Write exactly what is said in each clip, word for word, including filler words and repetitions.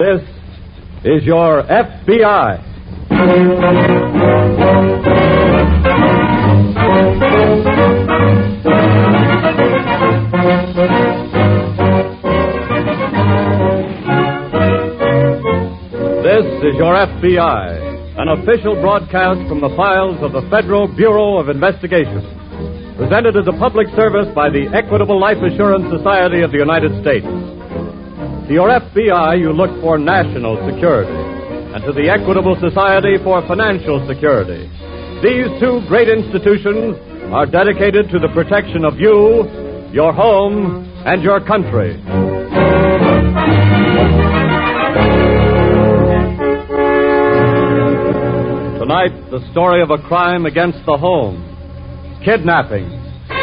This is your F B I. This is your F B I, an official broadcast from the files of the Federal Bureau of Investigation, presented as a public service by the Equitable Life Assurance Society of the United States. To your F B I, you look for national security, and to the Equitable Society for financial security. These two great institutions are dedicated to the protection of you, your home, and your country. Tonight, the story of a crime against the home, kidnapping.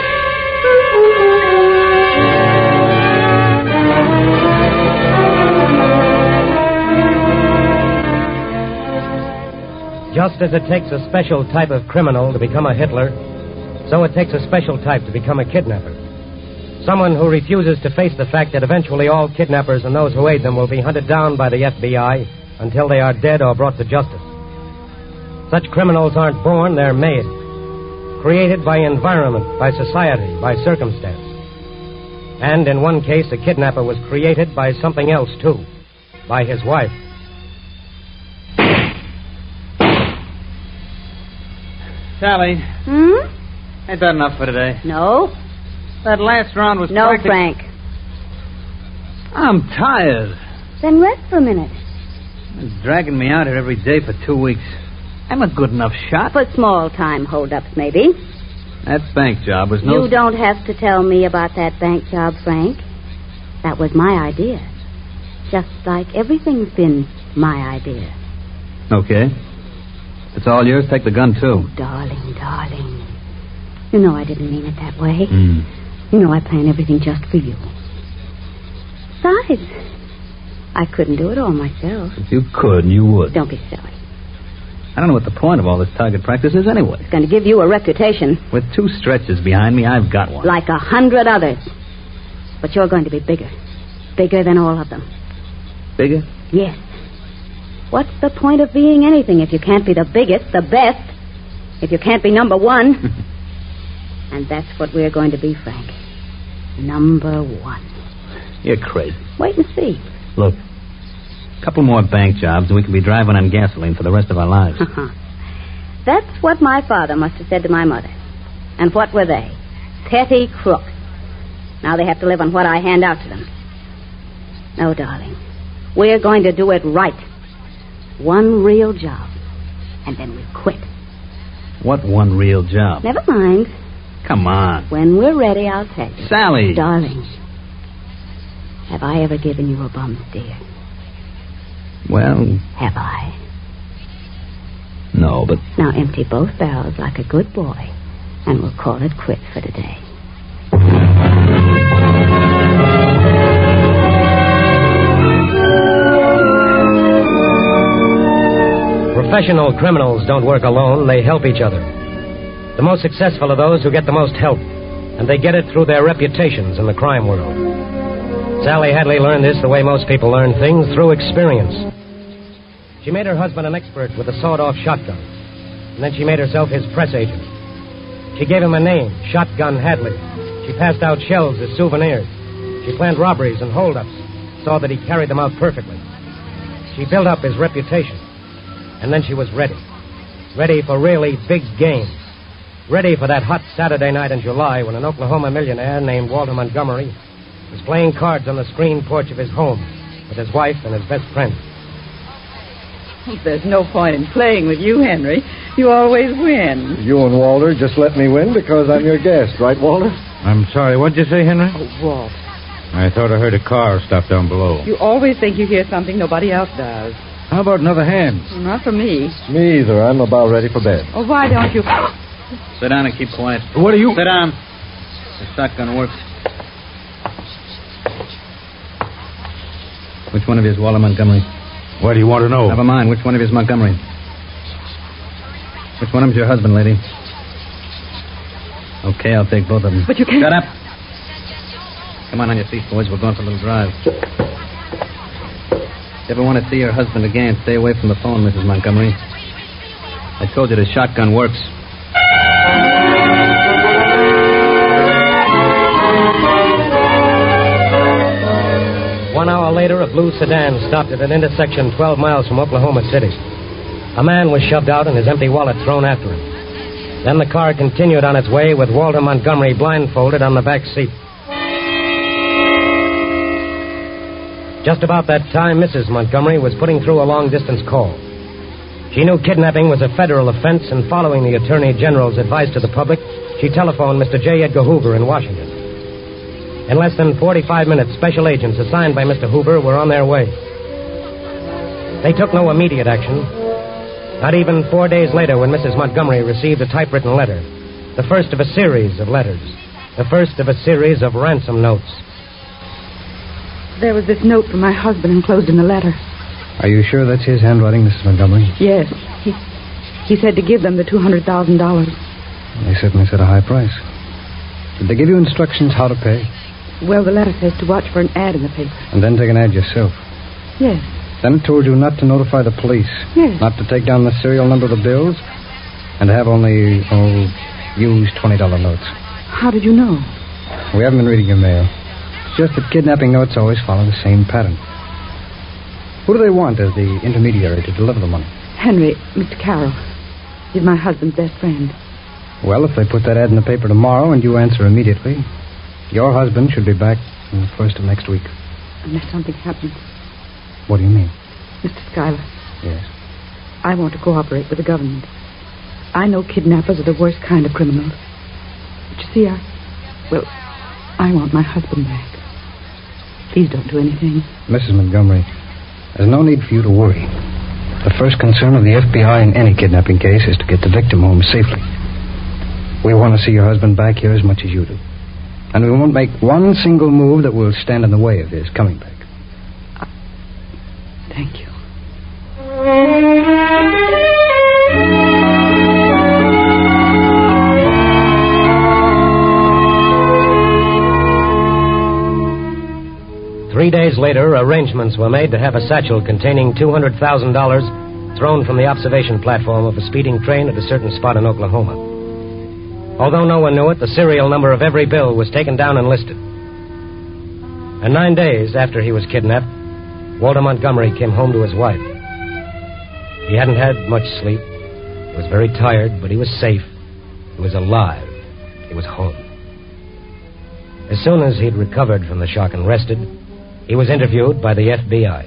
Just as it takes a special type of criminal to become a Hitler, so it takes a special type to become a kidnapper. Someone who refuses to face the fact that eventually all kidnappers and those who aid them will be hunted down by the F B I until they are dead or brought to justice. Such criminals aren't born, they're made. Created by environment, by society, by circumstance. And in one case, a kidnapper was created by something else, too. By his wife. Sally. Hmm? Ain't that enough for today? No. That last round was No, practic- Frank. I'm tired. Then rest for a minute. It's dragging me out here every day for two weeks. I'm a good enough shot. For small-time holdups, maybe. That bank job was no... You don't have to tell me about that bank job, Frank. That was my idea. Just like everything's been my idea. Okay. If it's all yours, take the gun, too. Oh, darling, darling. You know I didn't mean it that way. Mm. You know I plan everything just for you. Besides, I couldn't do it all myself. If you could, you would. Don't be silly. I don't know what the point of all this target practice is anyway. It's going to give you a reputation. With two stretches behind me, I've got one. Like a hundred others. But you're going to be bigger. Bigger than all of them. Bigger? Yes. What's the point of being anything if you can't be the biggest, the best, if you can't be number one? And that's what we're going to be, Frank. Number one. You're crazy. Wait and see. Look, a couple more bank jobs and we can be driving on gasoline for the rest of our lives. That's what my father must have said to my mother. And what were they? Petty crooks. Now they have to live on what I hand out to them. No, darling. We're going to do it right. One real job. And then we quit. What one real job? Never mind. Come on. When we're ready, I'll tell you. Sally. Darling, have I ever given you a bum steer? Well... Have I? No, but... Now empty both barrels like a good boy, and we'll call it quits for today. Professional criminals don't work alone, they help each other. The most successful are those who get the most help, and they get it through their reputations in the crime world. Sally Hadley learned this the way most people learn things, through experience. She made her husband an expert with a sawed-off shotgun, and then she made herself his press agent. She gave him a name, Shotgun Hadley. She passed out shells as souvenirs. She planned robberies and holdups, saw that he carried them out perfectly. She built up his reputation, and then she was ready. Ready for really big game. Ready for that hot Saturday night in July when an Oklahoma millionaire named Walter Montgomery was playing cards on the screen porch of his home with his wife and his best friend. There's no point in playing with you, Henry. You always win. You and Walter just let me win because I'm your guest, right, Walter? I'm sorry, what'd you say, Henry? Oh, Walt. I thought I heard a car stop down below. You always think you hear something nobody else does. How about another hand? Not for me. Me either. I'm about ready for bed. Oh, why don't you... Sit down and keep quiet. What are you... Sit down. The shotgun works. Which one of you is Walter Montgomery? What do you want to know? Never mind. Which one of you is Montgomery? Which one of you is your husband, lady? Okay, I'll take both of them. But you can't... Shut up. Come on on your feet, boys. We're going for a little drive. If you ever want to see your husband again, stay away from the phone, Missus Montgomery. I told you the shotgun works. One hour later, a blue sedan stopped at an intersection twelve miles from Oklahoma City. A man was shoved out and his empty wallet thrown after him. Then the car continued on its way with Walter Montgomery blindfolded on the back seat. Just about that time, Missus Montgomery was putting through a long-distance call. She knew kidnapping was a federal offense, and following the Attorney General's advice to the public, she telephoned Mister J. Edgar Hoover in Washington. In less than forty-five minutes, special agents assigned by Mister Hoover were on their way. They took no immediate action. Not even four days later, when Missus Montgomery received a typewritten letter, the first of a series of letters, the first of a series of ransom notes. There was this note from my husband enclosed in the letter. Are you sure that's his handwriting, Missus Montgomery? Yes. He, he said to give them the two hundred thousand dollars. They certainly set a high price. Did they give you instructions how to pay? Well, the letter says to watch for an ad in the paper. And then take an ad yourself? Yes. Then it told you not to notify the police? Yes. Not to take down the serial number of the bills? And to have only, oh, used twenty dollar notes? How did you know? We haven't been reading your mail. It's just that kidnapping notes always follow the same pattern. Who do they want as the intermediary to deliver the money? Henry, Mister Carroll. He's my husband's best friend. Well, if they put that ad in the paper tomorrow and you answer immediately, your husband should be back in the first of next week. Unless something happens. What do you mean? Mister Schuyler. Yes? I want to cooperate with the government. I know kidnappers are the worst kind of criminals. But you see, I... Well, I want my husband back. Please don't do anything. Missus Montgomery, there's no need for you to worry. The first concern of the F B I in any kidnapping case is to get the victim home safely. We want to see your husband back here as much as you do. And we won't make one single move that will stand in the way of his coming back. Uh, thank you. Three days later, arrangements were made to have a satchel containing two hundred thousand dollars thrown from the observation platform of a speeding train at a certain spot in Oklahoma. Although no one knew it, the serial number of every bill was taken down and listed. And nine days after he was kidnapped, Walter Montgomery came home to his wife. He hadn't had much sleep. He was very tired, but he was safe. He was alive. He was home. As soon as he'd recovered from the shock and rested, he was interviewed by the F B I.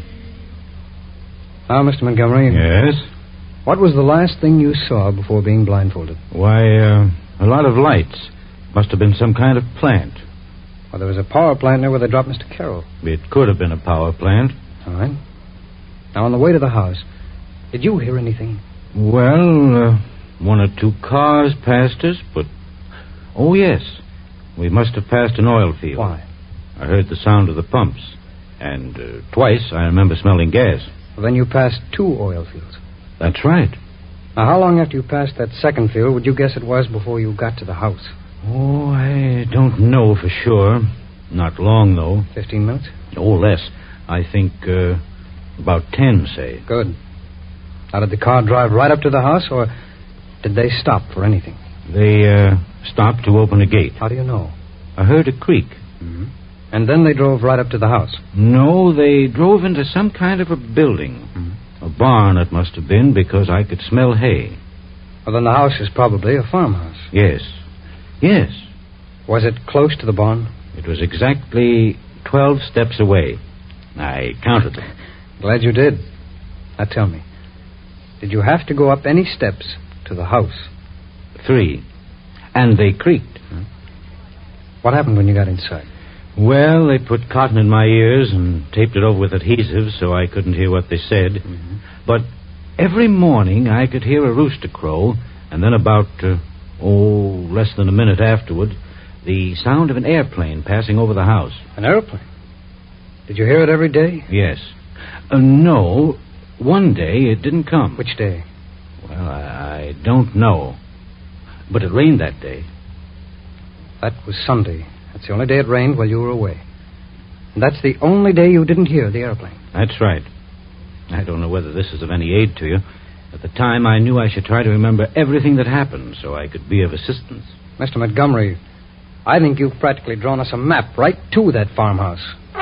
Now, Mister Montgomery. Yes? What was the last thing you saw before being blindfolded? Why, uh, a lot of lights. Must have been some kind of plant. Well, there was a power plant near where they dropped Mister Carroll. It could have been a power plant. All right. Now, on the way to the house, did you hear anything? Well, uh, one or two cars passed us, but... Oh, yes. We must have passed an oil field. Why? I heard the sound of the pumps. And uh, twice I remember smelling gas. Well, then you passed two oil fields. That's right. Now, how long after you passed that second field would you guess it was before you got to the house? Oh, I don't know for sure. Not long, though. Fifteen minutes? Oh, less. I think uh, about ten, say. Good. Now, did the car drive right up to the house, or did they stop for anything? They uh, stopped to open a gate. How do you know? I heard a creak. Mm-hmm. And then they drove right up to the house? No, they drove into some kind of a building. Mm-hmm. A barn, it must have been, because I could smell hay. Well, then the house is probably a farmhouse. Yes. Yes. Was it close to the barn? It was exactly twelve steps away. I counted them. Glad you did. Now tell me, did you have to go up any steps to the house? Three. And they creaked. Hmm. What happened when you got inside? Well, they put cotton in my ears and taped it over with adhesive so I couldn't hear what they said. Mm-hmm. But every morning I could hear a rooster crow, and then about, uh, oh, less than a minute afterward, the sound of an airplane passing over the house. An airplane? Did you hear it every day? Yes. Uh, no, one day it didn't come. Which day? Well, I, I don't know. But it rained that day. That was Sunday. That's the only day it rained while you were away. And that's the only day you didn't hear the airplane. That's right. I don't know whether this is of any aid to you. At the time, I knew I should try to remember everything that happened so I could be of assistance. Mister Montgomery, I think you've practically drawn us a map right to that farmhouse.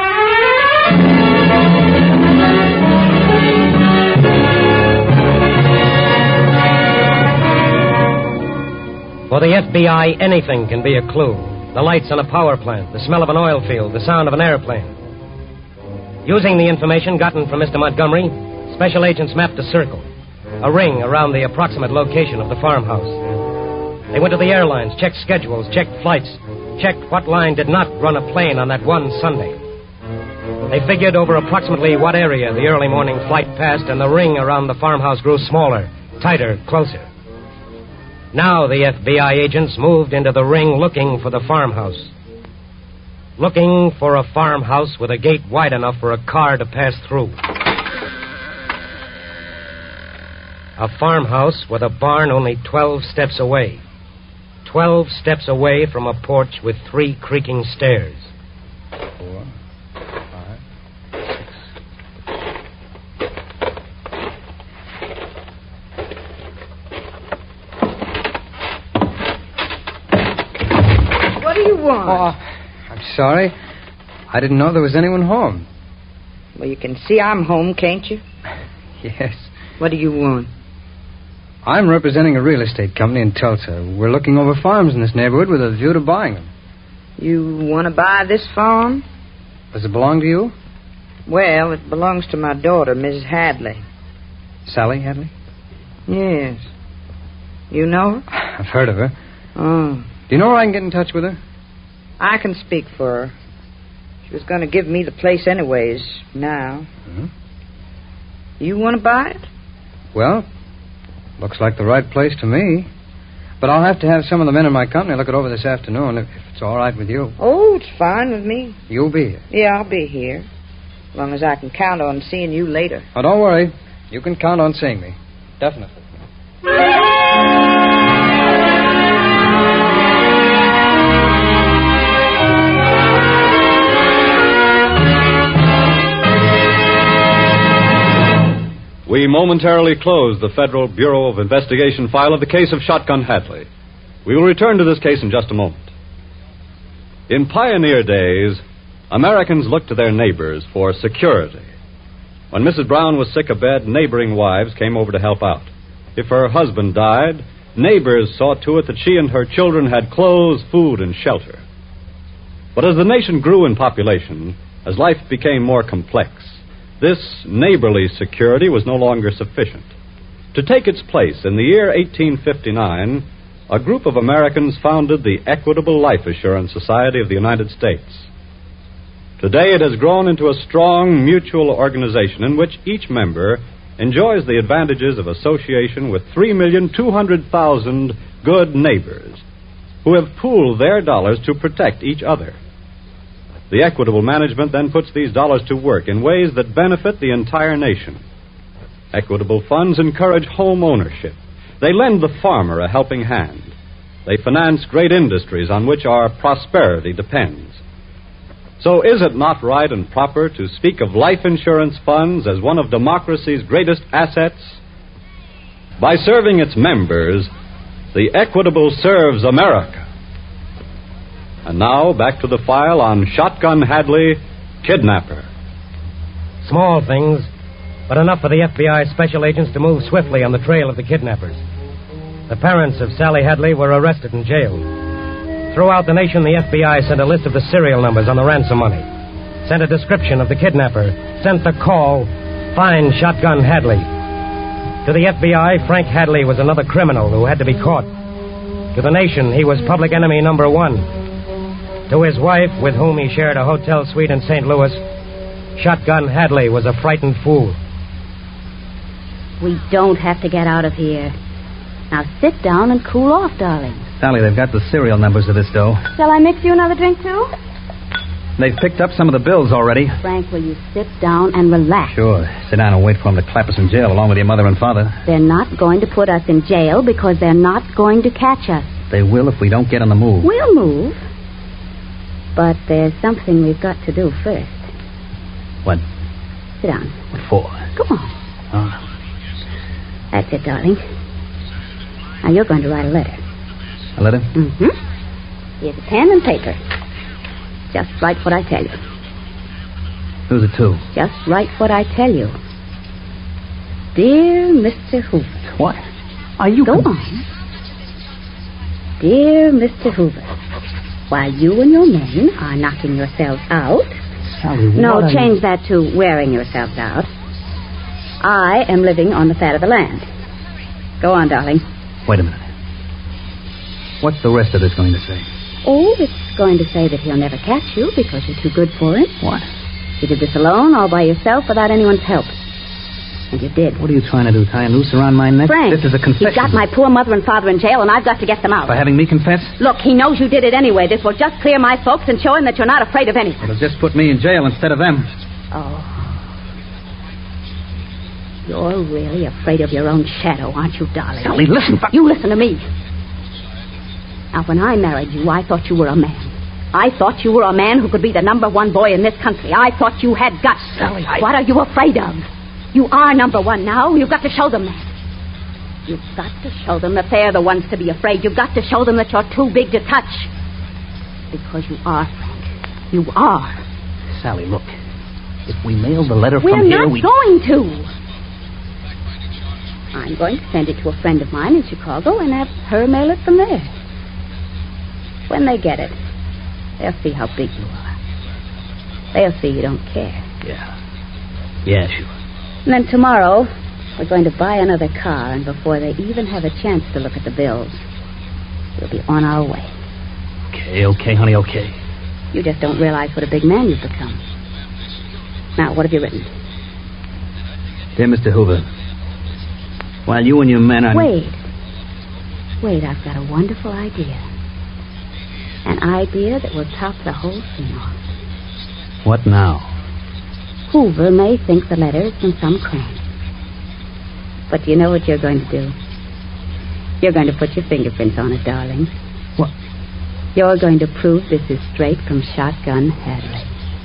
For the F B I, anything can be a clue. The lights on a power plant, the smell of an oil field, the sound of an airplane. Using the information gotten from Mister Montgomery, special agents mapped a circle, a ring around the approximate location of the farmhouse. They went to the airlines, checked schedules, checked flights, checked what line did not run a plane on that one Sunday. They figured over approximately what area the early morning flight passed, and the ring around the farmhouse grew smaller, tighter, closer. Now the F B I agents moved into the ring looking for the farmhouse. Looking for a farmhouse with a gate wide enough for a car to pass through. A farmhouse with a barn only twelve steps away. Twelve steps away from a porch with three creaking stairs. Four, five, six. What do you want? Oh, I'm sorry. I didn't know there was anyone home. Well, you can see I'm home, can't you? Yes. What do you want? I'm representing a real estate company in Tulsa. We're looking over farms in this neighborhood with a view to buying them. You want to buy this farm? Does it belong to you? Well, it belongs to my daughter, Missus Hadley. Sally Hadley? Yes. You know her? I've heard of her. Oh. Do you know where I can get in touch with her? I can speak for her. She was going to give me the place anyways, now. Mm-hmm. You want to buy it? Well, looks like the right place to me. But I'll have to have some of the men in my company look it over this afternoon, if it's all right with you. Oh, it's fine with me. You'll be here? Yeah, I'll be here. As long as I can count on seeing you later. Oh, don't worry. You can count on seeing me. Definitely. We momentarily close the Federal Bureau of Investigation file of the case of Shotgun Hadley. We will return to this case in just a moment. In pioneer days, Americans looked to their neighbors for security. When Missus Brown was sick abed, neighboring wives came over to help out. If her husband died, neighbors saw to it that she and her children had clothes, food, and shelter. But as the nation grew in population, as life became more complex, this neighborly security was no longer sufficient. To take its place, in the year eighteen fifty-nine, a group of Americans founded the Equitable Life Assurance Society of the United States. Today it has grown into a strong mutual organization in which each member enjoys the advantages of association with three million two hundred thousand good neighbors who have pooled their dollars to protect each other. The Equitable management then puts these dollars to work in ways that benefit the entire nation. Equitable funds encourage home ownership. They lend the farmer a helping hand. They finance great industries on which our prosperity depends. So is it not right and proper to speak of life insurance funds as one of democracy's greatest assets? By serving its members, the Equitable serves America. And now, back to the file on Shotgun Hadley, Kidnapper. Small things, but enough for the F B I special agents to move swiftly on the trail of the kidnappers. The parents of Sally Hadley were arrested and jailed. Throughout the nation, the F B I sent a list of the serial numbers on the ransom money, sent a description of the kidnapper, sent the call, "Find Shotgun Hadley." To the F B I, Frank Hadley was another criminal who had to be caught. To the nation, he was public enemy number one. To his wife, with whom he shared a hotel suite in Saint Louis, Shotgun Hadley was a frightened fool. We don't have to get out of here. Now sit down and cool off, darling. Sally, they've got the serial numbers of this dough. Shall I mix you another drink, too? They've picked up some of the bills already. Frank, will you sit down and relax? Sure. Sit down and wait for them to clap us in jail along with your mother and father. They're not going to put us in jail because they're not going to catch us. They will if we don't get on the move. We'll move. But there's something we've got to do first. What? Sit down. What for? Go on. Oh. That's it, darling. Now, you're going to write a letter. A letter? Mm-hmm. Here's a pen and paper. Just write what I tell you. Who's it to? Just write what I tell you. Dear Mister Hoover. What? Are you... Go on. Dear Mister Hoover, while you and your men are knocking yourselves out... Sally, No, what are change you... that to wearing yourselves out. I am living on the fat of the land. Go on, darling. Wait a minute. What's the rest of this going to say? Oh, it's going to say that he'll never catch you because you're too good for him. What? You did this alone, all by yourself, without anyone's help. And you did. What are you trying to do, tie a noose around my neck? Frank, This is a confession. he's got my poor mother and father in jail, and I've got to get them out. For having me confess? Look, he knows you did it anyway. This will just clear my folks and show him that you're not afraid of anything. It'll just put me in jail instead of them. Oh. You're really afraid of your own shadow, aren't you, darling? Sally, listen. For... You listen to me. Now, when I married you, I thought you were a man. I thought you were a man who could be the number one boy in this country. I thought you had guts. Sally, I... What are you afraid of? You are number one now. You've got to show them that. You've got to show them that they're the ones to be afraid. You've got to show them that you're too big to touch. Because you are, Frank. You are. Sally, look. If we mail the letter We're from here, not we... going to. I'm going to send it to a friend of mine in Chicago and have her mail it from there. When they get it, they'll see how big you are. They'll see you don't care. Yeah. Yeah, sure. And then tomorrow, we're going to buy another car, and before they even have a chance to look at the bills, we'll be on our way. Okay, okay, honey, okay. You just don't realize what a big man you've become. Now, what have you written? Dear Mister Hoover, while you and your men are... Wait. Wait, I've got a wonderful idea. An idea that will top the whole thing off. What now? Hoover may think the letter is from some crank. But you know what you're going to do? You're going to put your fingerprints on it, darling. What? You're going to prove this is straight from Shotgun Hadley.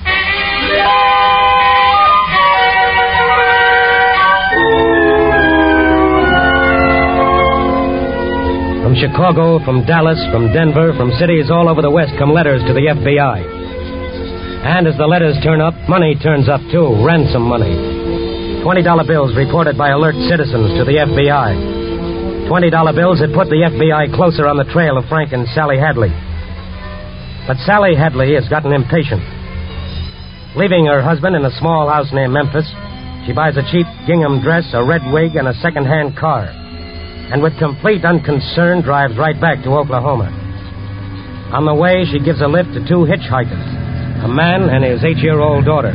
From Chicago, from Dallas, from Denver, from cities all over the West come letters to the F B I. And as the letters turn up, money turns up, too. Ransom money. twenty dollar bills reported by alert citizens to the F B I. twenty dollar bills that put the F B I closer on the trail of Frank and Sally Hadley. But Sally Hadley has gotten impatient. Leaving her husband in a small house near Memphis, she buys a cheap gingham dress, a red wig, and a second-hand car. And with complete unconcern drives right back to Oklahoma. On the way, she gives a lift to two hitchhikers, a man and his eight-year-old daughter.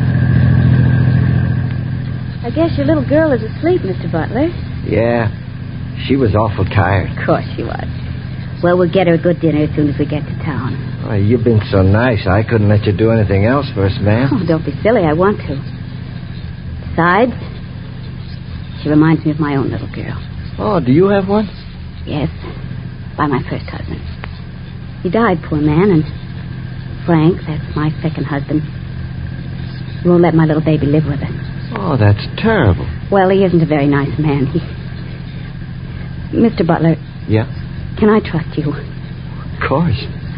I guess your little girl is asleep, Mister Butler. Yeah, she was awful tired. Of course she was. Well, we'll get her a good dinner as soon as we get to town. Oh, you've been so nice, I couldn't let you do anything else for us, ma'am. Oh, don't be silly. I want to. Besides, she reminds me of my own little girl. Oh, do you have one? Yes, by my first husband. He died, poor man, and Frank, that's my second husband, won't let my little baby live with us. Oh, that's terrible. Well, he isn't a very nice man. He... Mister Butler. Yeah? Can I trust you? Of course.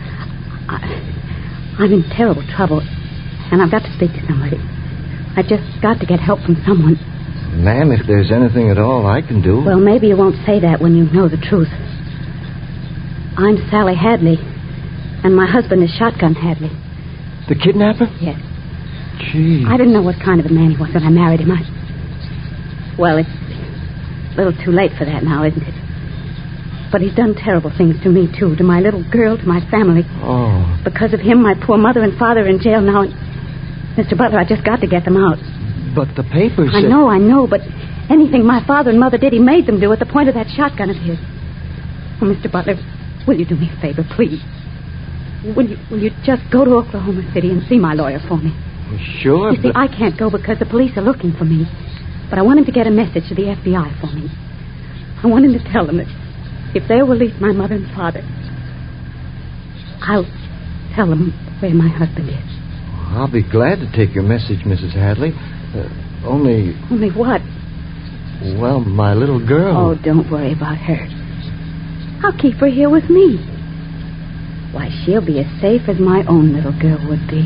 I, I'm in terrible trouble, and I've got to speak to somebody. I've just got to get help from someone. Ma'am, if there's anything at all I can do... Well, maybe you won't say that when you know the truth. I'm Sally Hadley, and my husband is Shotgun Hadley. The kidnapper? Yes. Gee. I didn't know what kind of a man he was when I married him. I... Well, it's a little too late for that now, isn't it? But he's done terrible things to me, too, to my little girl, to my family. Oh. Because of him, my poor mother and father are in jail now, and... Mister Butler, I just got to get them out. But the papers I said... know, I know, but anything my father and mother did, he made them do at the point of that shotgun of his. Oh, Mister Butler, will you do me a favor, please? Will you, will you just go to Oklahoma City and see my lawyer for me? Sure, You see, but... I can't go because the police are looking for me. But I want him to get a message to the F B I for me. I want him to tell them that if they'll release my mother and father, I'll tell them where my husband is. I'll be glad to take your message, Missus Hadley. Uh, Only... Only what? Well, my little girl. Oh, don't worry about her. I'll keep her here with me. Why, she'll be as safe as my own little girl would be.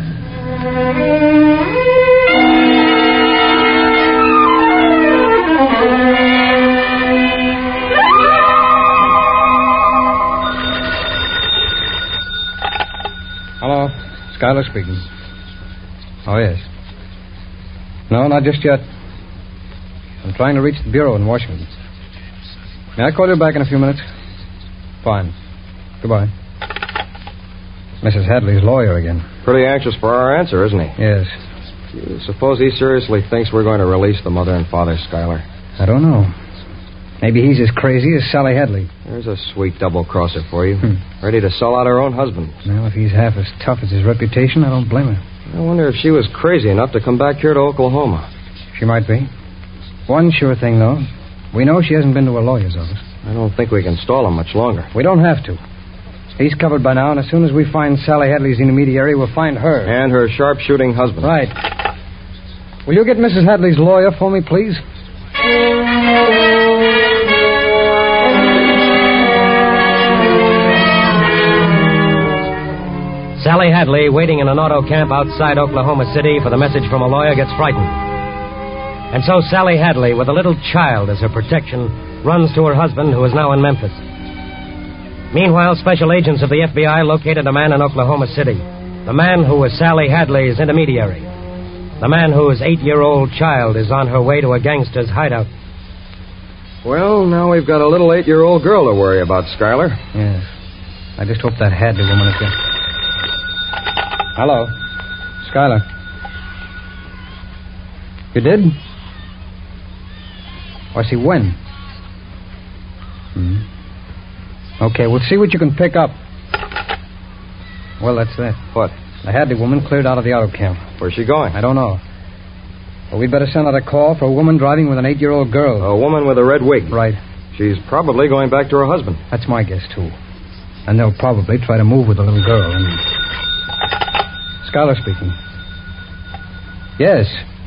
Hello. Schuyler speaking. Oh, yes. No, not just yet. I'm trying to reach the bureau in Washington. May I call you back in a few minutes? Fine. Goodbye. Missus Hadley's lawyer again. Pretty anxious for our answer, isn't he? Yes. You suppose he seriously thinks we're going to release the mother and father, Schuyler? I don't know. Maybe he's as crazy as Sally Hadley. There's a sweet double-crosser for you. Hmm. Ready to sell out her own husband. Well, if he's half as tough as his reputation, I don't blame her. I wonder if she was crazy enough to come back here to Oklahoma. She might be. One sure thing, though. We know she hasn't been to a lawyer's office. I don't think we can stall him much longer. We don't have to. He's covered by now, and as soon as we find Sally Hadley's intermediary, we'll find her. And her sharpshooting husband. Right. Will you get Missus Hadley's lawyer for me, please? Sally Hadley, waiting in an auto camp outside Oklahoma City for the message from a lawyer, gets frightened. And so Sally Hadley, with a little child as her protection, runs to her husband, who is now in Memphis. Meanwhile, special agents of the F B I located a man in Oklahoma City. The man who was Sally Hadley's intermediary. The man whose eight-year-old child is on her way to a gangster's hideout. Well, now we've got a little eight-year-old girl to worry about, Schuyler. Yes. I just hope that Hadley woman is good. Hello. Schuyler. You did? I see, when? Hmm. Okay, we'll see what you can pick up. Well, that's that. What? The Hadley woman cleared out of the auto camp. Where's she going? I don't know. But we'd better send out a call for a woman driving with an eight-year-old girl. A woman with a red wig. Right. She's probably going back to her husband. That's my guess, too. And they'll probably try to move with the little girl. And... Schuyler speaking. Yes.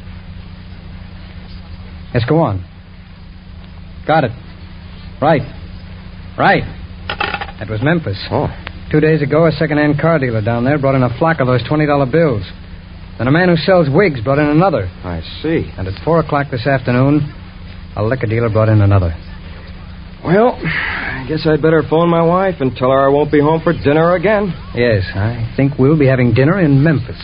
Yes, go on. Got it. Right. Right. That was Memphis. Oh. Two days ago, a second-hand car dealer down there brought in a flock of those twenty-dollar bills. Then a man who sells wigs brought in another. I see. And at four o'clock this afternoon, a liquor dealer brought in another. Well, I guess I'd better phone my wife and tell her I won't be home for dinner again. Yes, I think we'll be having dinner in Memphis.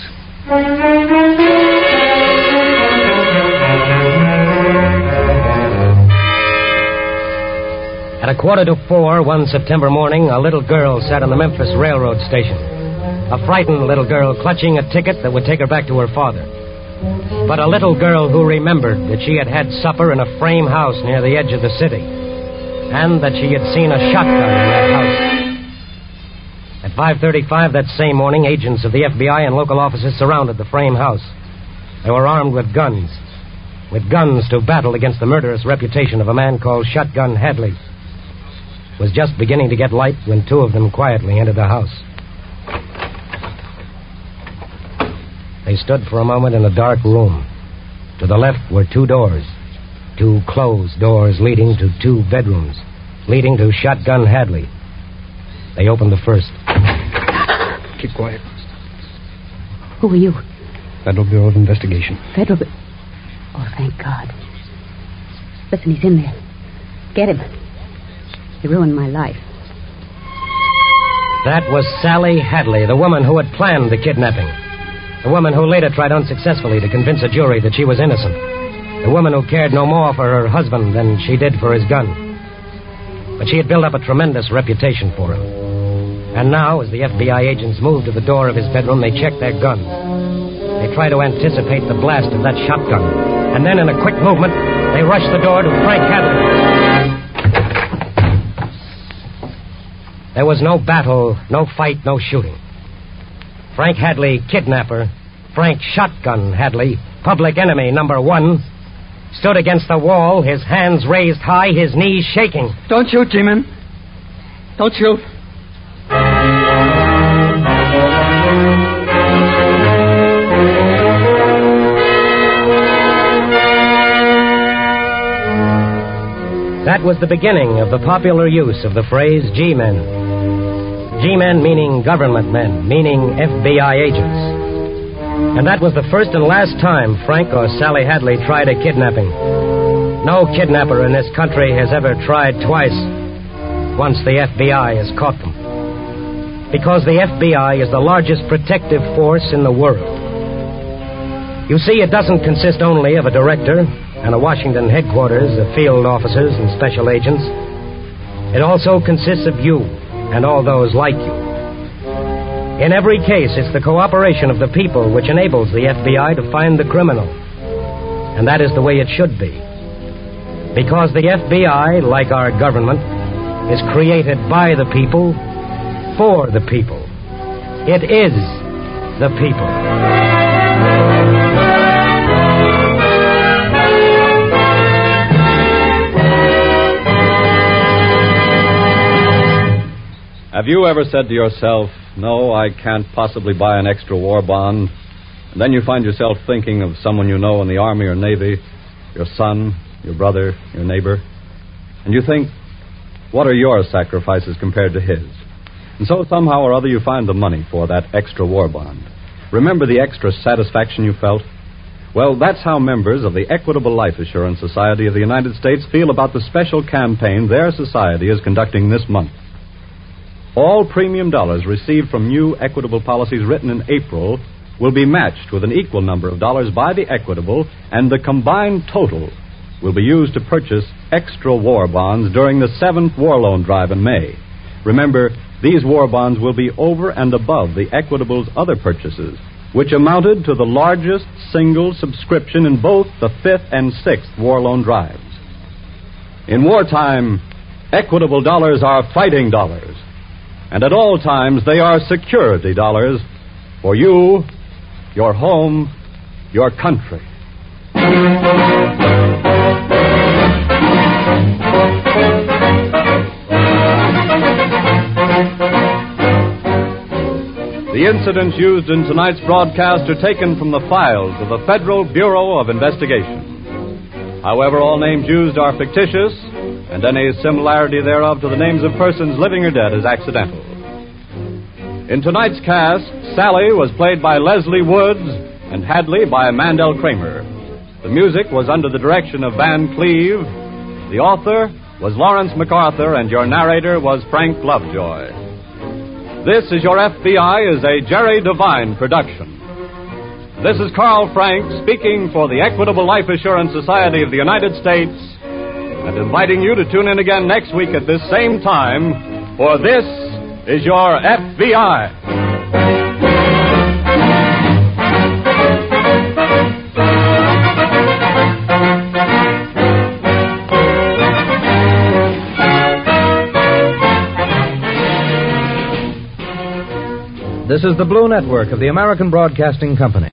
At a quarter to four one September morning, a little girl sat on the Memphis railroad station. A frightened little girl clutching a ticket that would take her back to her father. But a little girl who remembered that she had had supper in a frame house near the edge of the city. And that she had seen a shotgun in that house. At five thirty-five that same morning, agents of the F B I and local officers surrounded the frame house. They were armed with guns. With guns to battle against the murderous reputation of a man called Shotgun Hadley. It was just beginning to get light when two of them quietly entered the house. They stood for a moment in a dark room. To the left were two doors. Two closed doors leading to two bedrooms, leading to Shotgun Hadley. They opened the first. Keep quiet. Who are you? Federal Bureau of Investigation. Federal... Oh, thank God. Listen, he's in there. Get him. He ruined my life. That was Sally Hadley, the woman who had planned the kidnapping. The woman who later tried unsuccessfully to convince a jury that she was innocent. The woman who cared no more for her husband than she did for his gun. But she had built up a tremendous reputation for him. And now, as the F B I agents moved to the door of his bedroom, they checked their guns. They tried to anticipate the blast of that shotgun. And then, in a quick movement, they rushed the door to Frank Hadley. There was no battle, no fight, no shooting. Frank Hadley, kidnapper, Frank Shotgun Hadley, public enemy number one, stood against the wall, his hands raised high, his knees shaking. Don't shoot, G-Man. Don't shoot. That was the beginning of the popular use of the phrase G-men. G-men meaning government men, meaning F B I agents. And that was the first and last time Frank or Sally Hadley tried a kidnapping. No kidnapper in this country has ever tried twice, once the F B I has caught them. Because the F B I is the largest protective force in the world. You see, it doesn't consist only of a director and a Washington headquarters of field officers and special agents. It also consists of you and all those like you. In every case, it's the cooperation of the people which enables the F B I to find the criminal. And that is the way it should be. Because the F B I, like our government, is created by the people, for the people. It is the people. Have you ever said to yourself, no, I can't possibly buy an extra war bond, and then you find yourself thinking of someone you know in the Army or Navy, your son, your brother, your neighbor, and you think, what are your sacrifices compared to his? And so somehow or other you find the money for that extra war bond. Remember the extra satisfaction you felt? Well, that's how members of the Equitable Life Assurance Society of the United States feel about the special campaign their society is conducting this month. All premium dollars received from new Equitable policies written in April will be matched with an equal number of dollars by the Equitable, and the combined total will be used to purchase extra war bonds during the seventh War Loan Drive in May. Remember, these war bonds will be over and above the Equitable's other purchases, which amounted to the largest single subscription in both the fifth and sixth War Loan Drives. In wartime, Equitable dollars are fighting dollars. And at all times, they are security dollars for you, your home, your country. The incidents used in tonight's broadcast are taken from the files of the Federal Bureau of Investigation. However, all names used are fictitious, and any similarity thereof to the names of persons living or dead is accidental. In tonight's cast, Sally was played by Leslie Woods and Hadley by Mandel Kramer. The music was under the direction of Van Cleve. The author was Lawrence MacArthur, and your narrator was Frank Lovejoy. This Is Your F B I is a Jerry Devine production. This is Carl Frank speaking for the Equitable Life Assurance Society of the United States, and inviting you to tune in again next week at this same time for This Is Your F B I. This is the Blue Network of the American Broadcasting Company.